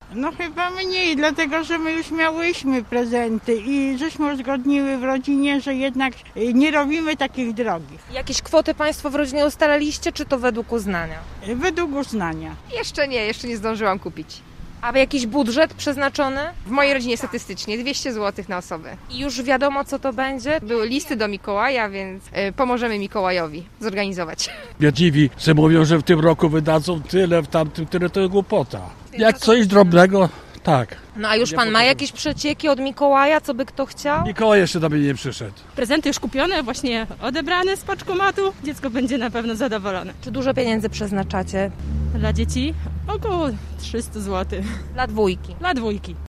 No chyba mniej, dlatego że my już miałyśmy prezenty i żeśmy uzgodniły w rodzinie, że jednak nie robimy takich drogich. Jakieś kwoty państwo w rodzinie ustaliliście, czy to według uznania? Według uznania. Jeszcze nie zdążyłam kupić. A jakiś budżet przeznaczony? W mojej rodzinie statystycznie 200 zł na osobę. I już wiadomo, co to będzie? Były listy do Mikołaja, więc pomożemy Mikołajowi zorganizować. Mnie dziwi, że mówią, że w tym roku wydadzą tyle, w tamtym tyle, to głupota. Jak coś drobnego, tak. No a już pan ma jakieś przecieki od Mikołaja, co by kto chciał? Mikołaj jeszcze do mnie nie przyszedł. Prezenty już kupione, właśnie odebrane z paczkomatu. Dziecko będzie na pewno zadowolone. Czy dużo pieniędzy przeznaczacie Dla dzieci około 300 zł. dla dwójki? Dla dwójki.